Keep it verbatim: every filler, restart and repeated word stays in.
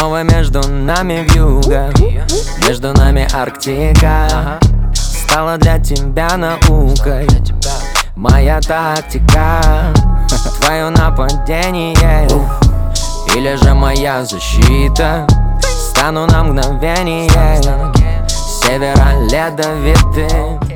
Снова между нами вьюга, между нами Арктика. Стала для тебя наукой моя тактика. Твое нападение или же моя защита. Стану на мгновение севера ледовитым.